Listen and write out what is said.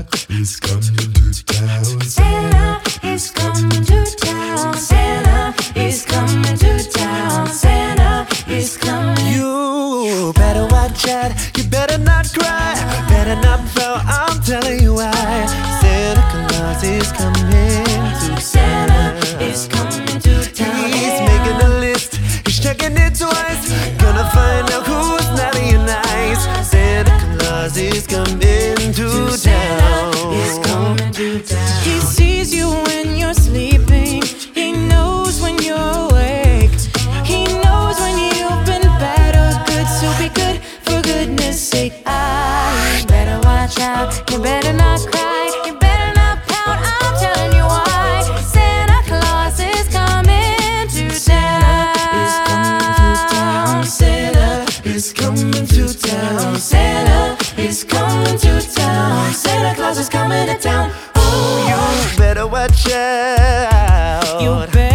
is coming to town. Santa is coming to town. Santa is coming to town. Santa is coming. You better watch out, you better not cry, better not pout, I'm telling you why. Santa Claus is coming to Santa is coming to town. He's making a list, he's checking it twice, gonna find out who's naughty and nice. Santa Claus is coming to town. Is coming to town. He sees you when you're sleeping. He knows when you're awake. He knows when you've been bad or good. So be good for goodness sake. You better watch out. You better not cry. You better not pout. I'm telling you why. Santa Claus is coming to town. Santa is coming to town. Santa is coming to town. Santa Claus is coming to town. You better watch out. You better